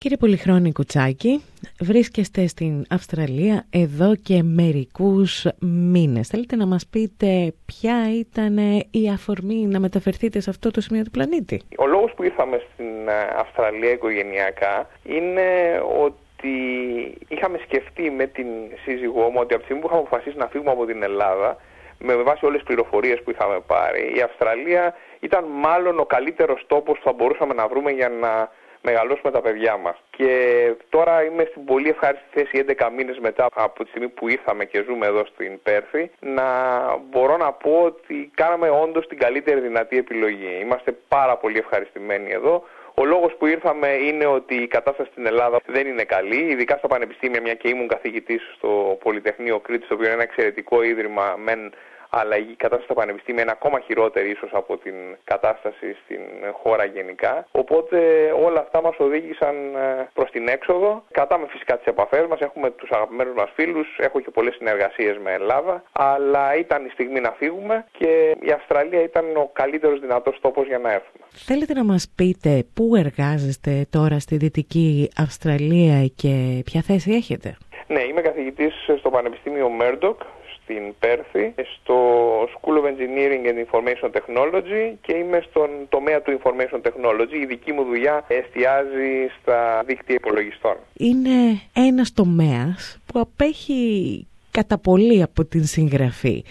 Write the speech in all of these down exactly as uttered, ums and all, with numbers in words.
Κύριε Πολυχρόνη Κουτσάκη, βρίσκεστε στην Αυστραλία εδώ και μερικούς μήνες. Θέλετε να μας πείτε ποια ήταν η αφορμή να μεταφερθείτε σε αυτό το σημείο του πλανήτη? Ο λόγος που ήρθαμε στην Αυστραλία οικογενειακά είναι ότι είχαμε σκεφτεί με την σύζυγό μου ότι από τη στιγμή που είχαμε αποφασίσει να φύγουμε από την Ελλάδα, με βάση όλες τις πληροφορίες που είχαμε πάρει, η Αυστραλία ήταν μάλλον ο καλύτερος τόπος που θα μπορούσαμε να βρούμε για να μεγαλώσουμε τα παιδιά μας. Και τώρα είμαι στην πολύ ευχάριστη θέση έντεκα μήνες μετά από τη στιγμή που ήρθαμε και ζούμε εδώ στην Πέρθη, να μπορώ να πω ότι κάναμε όντως την καλύτερη δυνατή επιλογή. Είμαστε πάρα πολύ ευχαριστημένοι εδώ. Ο λόγος που ήρθαμε είναι ότι η κατάσταση στην Ελλάδα δεν είναι καλή, ειδικά στα πανεπιστήμια, μια και ήμουν καθηγητής στο Πολυτεχνείο Κρήτης, το οποίο είναι ένα εξαιρετικό ίδρυμα, μεν, αλλά η κατάσταση στα πανεπιστήμια είναι ακόμα χειρότερη ίσως από την κατάσταση στην χώρα γενικά. Οπότε όλα αυτά μας οδήγησαν προς την έξοδο. Κρατάμε φυσικά τις επαφές μας, έχουμε τους αγαπημένους μας φίλους, έχω και πολλές συνεργασίες με Ελλάδα, αλλά ήταν η στιγμή να φύγουμε και η Αυστραλία ήταν ο καλύτερος δυνατός τόπος για να έρθουμε. Θέλετε να μας πείτε πού εργάζεστε τώρα στη Δυτική Αυστραλία και ποια θέση έχετε? Ναι, είμαι καθηγητής στο Πανεπιστήμιο Murdoch στην Πέρθη, στο School of Engineering and Information Technology και είμαι στον τομέα του Information Technology. Η δική μου δουλειά εστιάζει στα δίκτυα υπολογιστών. Είναι ένας τομέας που απέχει κατά πολύ από την συγγραφή,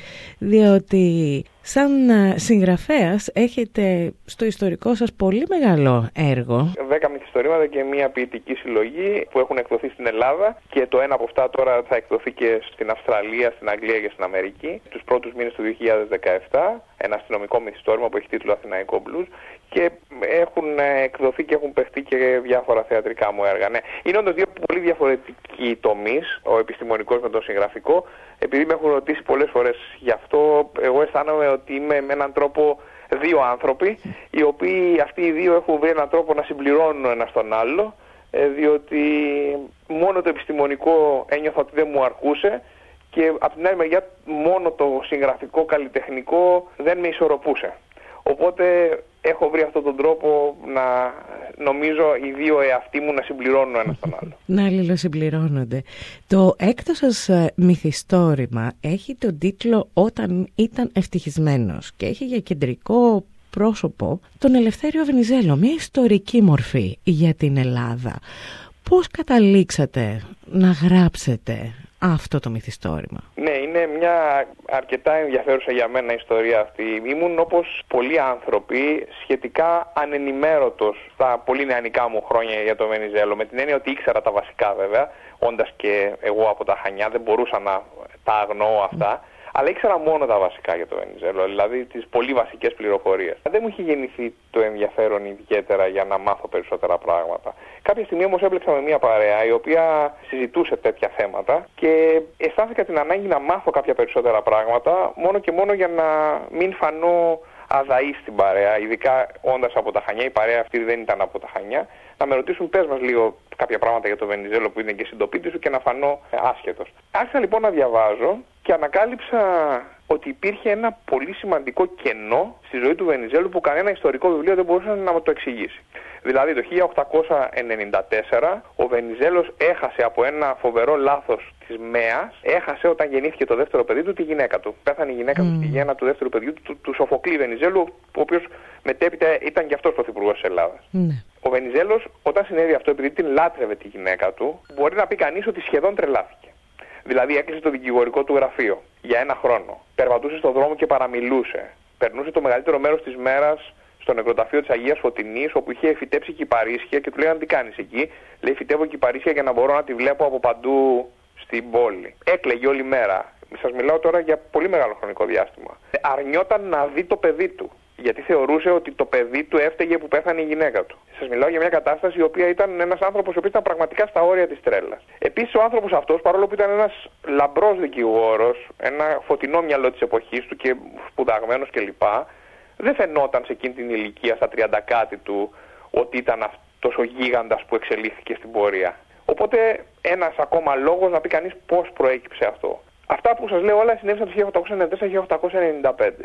διότι σαν συγγραφέας έχετε στο ιστορικό σας πολύ μεγάλο έργο. Δέκα μυθιστορήματα και μια ποιητική συλλογή που έχουν εκδοθεί στην Ελλάδα και το ένα από αυτά τώρα θα εκδοθεί και στην Αυστραλία, στην Αγγλία και στην Αμερική τους πρώτους μήνες του δύο χιλιάδες δεκαεπτά, ένα αστυνομικό μυθιστόρημα που έχει τίτλο Αθηναϊκό Blues, και έχουν εκδοθεί και έχουν παιχτεί και διάφορα θεατρικά μου έργα. Ναι. Είναι όντως δύο πολύ διαφορετικοί τομείς, ο επιστημονικός με τον συγγραφικό. Επειδή με έχουν ρωτήσει πολλές φορές γι' αυτό, εγώ αισθάνομαι ότι είμαι με έναν τρόπο δύο άνθρωποι, οι οποίοι αυτοί οι δύο έχουν βρει έναν τρόπο να συμπληρώνουν ο ένας τον άλλο, διότι μόνο το επιστημονικό ένιωθα ότι δεν μου αρκούσε και από την άλλη μεριά μόνο το συγγραφικό καλλιτεχνικό δεν με ισορροπούσε. Οπότε έχω βρει αυτόν τον τρόπο να νομίζω οι δύο εαυτοί μου να συμπληρώνουν ένα τον άλλο. Να αλληλοσυμπληρώνονται. Το έκτο σας μυθιστόρημα έχει τον τίτλο «Όταν ήταν ευτυχισμένος» και έχει για κεντρικό πρόσωπο τον Ελευθέριο Βενιζέλο, μια ιστορική μορφή για την Ελλάδα. Πώς καταλήξατε να γράψετε αυτό το μυθιστόρημα? Ναι, είναι μια αρκετά ενδιαφέρουσα για μένα ιστορία αυτή. Ήμουν όπως πολλοί άνθρωποι σχετικά ανενημέρωτος στα πολύ νεανικά μου χρόνια για το Βενιζέλο, με την έννοια ότι ήξερα τα βασικά βέβαια, όντας και εγώ από τα Χανιά δεν μπορούσα να τα αγνοώ αυτά. Αλλά ήξερα μόνο τα βασικά για το Βενιζέλο, δηλαδή τις πολύ βασικές πληροφορίες. Δεν μου είχε γεννηθεί το ενδιαφέρον ιδιαίτερα για να μάθω περισσότερα πράγματα. Κάποια στιγμή όμως έμπλεξα με μια παρέα η οποία συζητούσε τέτοια θέματα και αισθάνθηκα την ανάγκη να μάθω κάποια περισσότερα πράγματα, μόνο και μόνο για να μην φανώ αδαή στην παρέα, ειδικά όντας από τα Χανιά. Η παρέα αυτή δεν ήταν από τα Χανιά. Να με ρωτήσουν, πες μας λίγο κάποια πράγματα για το Βενιζέλο που είναι και συντοπίτη σου, και να φανώ άσχετος. Άρχισα λοιπόν να διαβάζω και ανακάλυψα ότι υπήρχε ένα πολύ σημαντικό κενό στη ζωή του Βενιζέλου που κανένα ιστορικό βιβλίο δεν μπορούσε να μου το εξηγήσει. Δηλαδή το χίλια οκτακόσια ενενήντα τέσσερα ο Βενιζέλος έχασε από ένα φοβερό λάθος της ΜΕΑΣ, έχασε όταν γεννήθηκε το δεύτερο παιδί του τη γυναίκα του. Πέθανε η γυναίκα mm. του στη γέννα του δεύτερου παιδιού του, του Σοφοκλή Βενιζέλου, ο οποίος μετέπειτα ήταν και αυτός πρωθυπουργός της Ελλάδας. Mm. Ο Βενιζέλος, όταν συνέβη αυτό, επειδή την λάτρευε τη γυναίκα του, μπορεί να πει κανείς ότι σχεδόν τρελάθηκε. Δηλαδή έκλεισε το δικηγορικό του γραφείο για ένα χρόνο. Περπατούσε στον δρόμο και παραμιλούσε. Περνούσε το μεγαλύτερο μέρος της μέρας στο νεκροταφείο της Αγίας Φωτεινής, όπου είχε φυτέψει κυπαρίσια και του λέγανε τι κάνεις εκεί? Λέει, φυτεύω κυπαρίσια για να μπορώ να τη βλέπω από παντού στην πόλη. Έκλαιγε όλη μέρα. Σας μιλάω τώρα για πολύ μεγάλο χρονικό διάστημα. Αρνιόταν να δει το παιδί του, γιατί θεωρούσε ότι το παιδί του έφταιγε που πέθανε η γυναίκα του. Σας μιλάω για μια κατάσταση η οποία ήταν ένας άνθρωπος ο οποίος ήταν πραγματικά στα όρια της τρέλας. Επίσης ο άνθρωπος αυτός, παρόλο που ήταν ένας λαμπρός δικηγόρος, ένα φωτεινό μυαλό της εποχής του και σπουδαγμένος κλπ., δεν φαινόταν σε εκείνη την ηλικία, στα τριάντα κάτι του, ότι ήταν αυτός ο γίγαντας που εξελίχθηκε στην πορεία. Οπότε ένας ακόμα λόγος να πει κανείς πώς προέκυψε αυτό. Αυτά που σας λέω όλα συνέβησαν το χίλια οκτακόσια ενενήντα τέσσερα με χίλια οκτακόσια ενενήντα πέντε.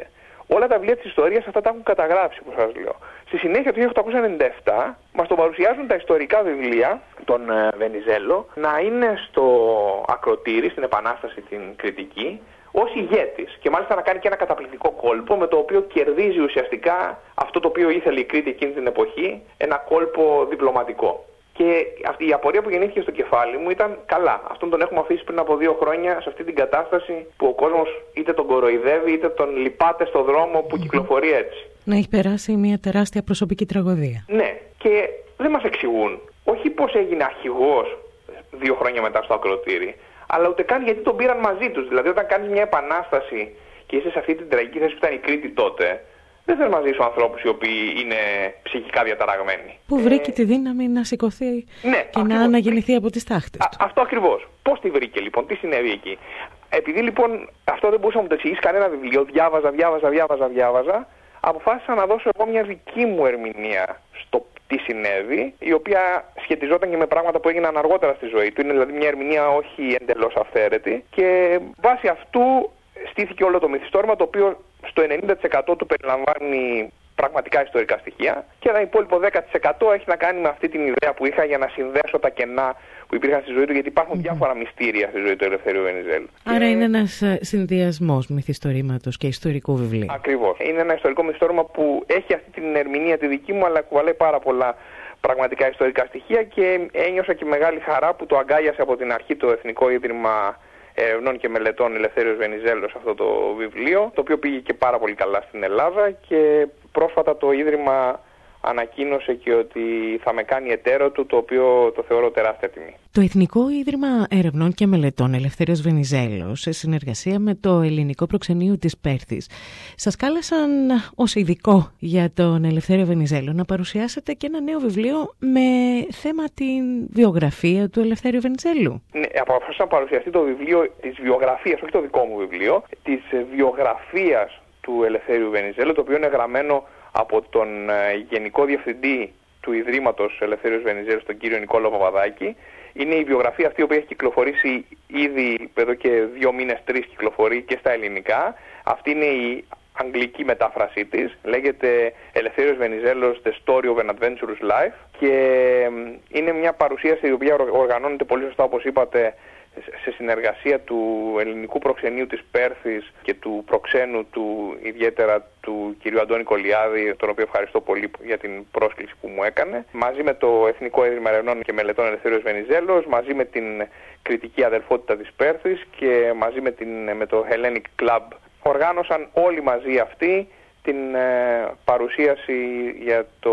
Όλα τα βιβλία της ιστορίας αυτά τα έχουν καταγράψει, όπως σας λέω. Στη συνέχεια, το χίλια οκτακόσια ενενήντα επτά, μας το παρουσιάζουν τα ιστορικά βιβλία, τον Βενιζέλο, να είναι στο ακροτήρι, στην Επανάσταση την Κρητική, ως ηγέτης. Και μάλιστα να κάνει και ένα καταπληκτικό κόλπο, με το οποίο κερδίζει ουσιαστικά αυτό το οποίο ήθελε η Κρήτη εκείνη την εποχή, ένα κόλπο διπλωματικό. Και αυτή η απορία που γεννήθηκε στο κεφάλι μου ήταν καλά. Αυτόν τον έχουμε αφήσει πριν από δύο χρόνια σε αυτή την κατάσταση που ο κόσμος είτε τον κοροϊδεύει είτε τον λυπάται στο δρόμο που mm-hmm. κυκλοφορεί έτσι. Να έχει περάσει μια τεράστια προσωπική τραγωδία. Ναι, και δεν μας εξηγούν όχι πώς έγινε αρχηγός δύο χρόνια μετά στο ακροτήρι, αλλά ούτε καν γιατί τον πήραν μαζί τους. Δηλαδή, όταν κάνεις μια επανάσταση και είσαι σε αυτή την τραγική θέση που ήταν η Κρήτη τότε, δεν θες μαζί σου ανθρώπους οι οποίοι είναι ψυχικά διαταραγμένοι. Που βρήκε ε... τη δύναμη να σηκωθεί ναι, και ακριβώς. Να αναγεννηθεί από τις τάχτες του. Α, αυτό ακριβώς. Πώς τη βρήκε λοιπόν, τι συνέβη εκεί. Επειδή λοιπόν αυτό δεν μπορούσα να μου το εξηγήσει κανένα βιβλίο, διάβαζα, διάβαζα, διάβαζα, διάβαζα, αποφάσισα να δώσω εγώ μια δική μου ερμηνεία στο τι συνέβη, η οποία σχετιζόταν και με πράγματα που έγιναν αργότερα στη ζωή του. Είναι δηλαδή μια ερμηνεία όχι εντελώς αυθαίρετη. Και βάσει αυτού στήθηκε όλο το μυθιστόρημα, το οποίο στο ενενήντα τοις εκατό του περιλαμβάνει πραγματικά ιστορικά στοιχεία και ένα υπόλοιπο δέκα τοις εκατό έχει να κάνει με αυτή την ιδέα που είχα για να συνδέσω τα κενά που υπήρχαν στη ζωή του, γιατί υπάρχουν mm-hmm. διάφορα μυστήρια στη ζωή του Ελευθερίου Βενιζέλου. Άρα και... είναι ένας συνδυασμός μυθιστορήματος και ιστορικού βιβλίου. Ακριβώς. Είναι ένα ιστορικό μυθιστόρημα που έχει αυτή την ερμηνεία τη δική μου, αλλά κουβαλάει πάρα πολλά πραγματικά ιστορικά στοιχεία και ένιωσα και μεγάλη χαρά που το αγκάλιασε από την αρχή το Εθνικό Ίδρυμα Ερευνών και Μελετών Ελευθέριος Βενιζέλος αυτό το βιβλίο, το οποίο πήγε και πάρα πολύ καλά στην Ελλάδα και πρόσφατα το Ίδρυμα ανακοίνωσε και ότι θα με κάνει εταίρο του, το οποίο το θεωρώ τεράστια τιμή. Το Εθνικό Ίδρυμα Ερευνών και Μελετών Ελευθέριος Βενιζέλος, σε συνεργασία με το Ελληνικό Προξενείο της Πέρθης, σας κάλεσαν ως ειδικό για τον Ελευθέριο Βενιζέλο να παρουσιάσετε και ένα νέο βιβλίο με θέμα την βιογραφία του Ελευθέριου Βενιζέλου. Ναι, αποφάσισα να παρουσιαστεί το βιβλίο της βιογραφίας, όχι το δικό μου βιβλίο, της βιογραφίας του Ελευθέριου Βενιζέλου, το οποίο είναι γραμμένο από τον Γενικό Διευθυντή του Ιδρύματος Ελευθέριος Βενιζέλου, τον κύριο Νικόλαο Παπαδάκη. Είναι η βιογραφία αυτή, η οποία έχει κυκλοφορήσει ήδη εδώ και δύο μήνες, τρεις κυκλοφορεί και στα ελληνικά. Αυτή είναι η αγγλική μετάφρασή της. Λέγεται Ελευθέριος Βενιζέλος The Story of an Adventurous Life και είναι μια παρουσίαση η οποία οργανώνεται πολύ σωστά, όπως είπατε, σε συνεργασία του Ελληνικού Προξενείου της Πέρθης και του προξένου του, ιδιαίτερα του κ. Αντώνη Κολιάδη, τον οποίο ευχαριστώ πολύ για την πρόσκληση που μου έκανε, μαζί με το Εθνικό Ίδρυμα Ερευνών και Μελετών Ελευθέριος Βενιζέλος, μαζί με την Κρητική Αδελφότητα της Πέρθης και μαζί με, την, με το Hellenic Club. Οργάνωσαν όλοι μαζί αυτοί την ε, παρουσίαση για το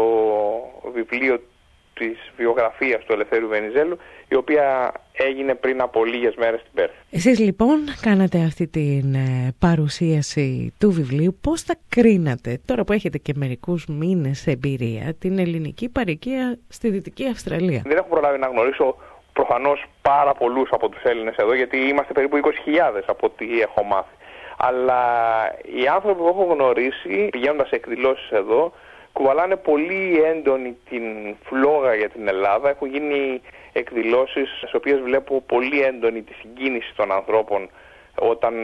βιβλίο της βιογραφίας του Ελευθέριου Βενιζέλου, η οποία έγινε πριν από λίγες μέρες στην Πέρθη. Εσείς λοιπόν κάνατε αυτή την ε, παρουσίαση του βιβλίου. Πώς θα κρίνατε, τώρα που έχετε και μερικούς μήνες εμπειρία, την ελληνική παροικία στη Δυτική Αυστραλία? Δεν έχω προλάβει να γνωρίσω προφανώς πάρα πολλούς από τους Έλληνες εδώ, γιατί είμαστε περίπου είκοσι χιλιάδες από ό,τι έχω μάθει. Αλλά οι άνθρωποι που έχω γνωρίσει πηγαίνοντας σε εκδηλώσεις εδώ κουβαλάνε πολύ έντονη την φλόγα για την Ελλάδα. Έχουν γίνει εκδηλώσεις στις οποίες βλέπω πολύ έντονη τη συγκίνηση των ανθρώπων όταν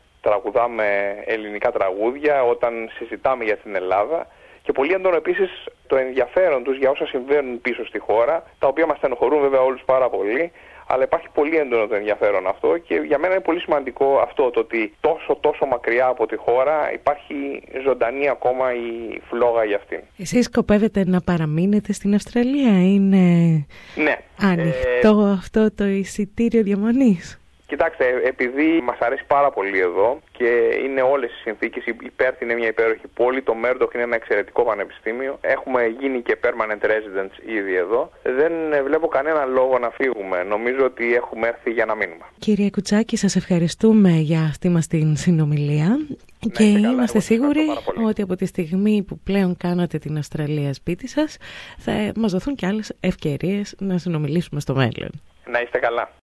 τραγουδάμε ελληνικά τραγούδια, όταν συζητάμε για την Ελλάδα και πολύ έντονο επίσης το ενδιαφέρον τους για όσα συμβαίνουν πίσω στη χώρα, τα οποία μας στενοχωρούν βέβαια όλους πάρα πολύ, αλλά υπάρχει πολύ έντονο το ενδιαφέρον αυτό και για μένα είναι πολύ σημαντικό αυτό, το ότι τόσο τόσο μακριά από τη χώρα υπάρχει ζωντανή ακόμα η φλόγα για αυτήν. Εσείς σκοπεύετε να παραμείνετε στην Αυστραλία? Είναι ναι. ανοιχτό ε... αυτό το εισιτήριο διαμονής? Κοιτάξτε, επειδή μας αρέσει πάρα πολύ εδώ και είναι όλες οι συνθήκες, η Πέρθη είναι μια υπέροχη πόλη, το Μέρντοχ είναι ένα εξαιρετικό πανεπιστήμιο, έχουμε γίνει και permanent residents ήδη εδώ, δεν βλέπω κανένα λόγο να φύγουμε, νομίζω ότι έχουμε έρθει για να μείνουμε. Κύριε Κουτσάκη, σας ευχαριστούμε για αυτή μας την συνομιλία ναι, και καλά, είμαστε σίγουροι ότι από τη στιγμή που πλέον κάνατε την Αυστραλία σπίτι σας θα μας δοθούν και άλλες ευκαιρίες να συνομιλήσουμε στο μέλλον. Να είστε καλά.